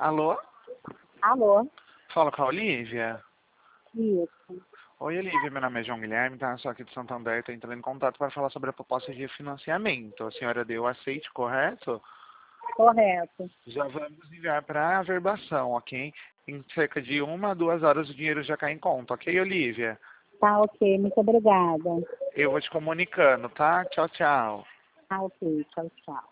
Alô? Alô? Fala com a Olivia? Isso. Oi, Olivia, meu nome é João Guilherme, tá? Sou aqui de Santander, estou entrando em contato para falar sobre a proposta de financiamento. A senhora deu aceite, correto? Correto. Já vamos enviar para a averbação, ok? Em cerca de 1 a 2 horas o dinheiro já cai em conta, ok, Olivia? Tá ok, muito obrigada. Eu vou te comunicando, tá? Tchau, tchau. Tá ok, tchau, tchau.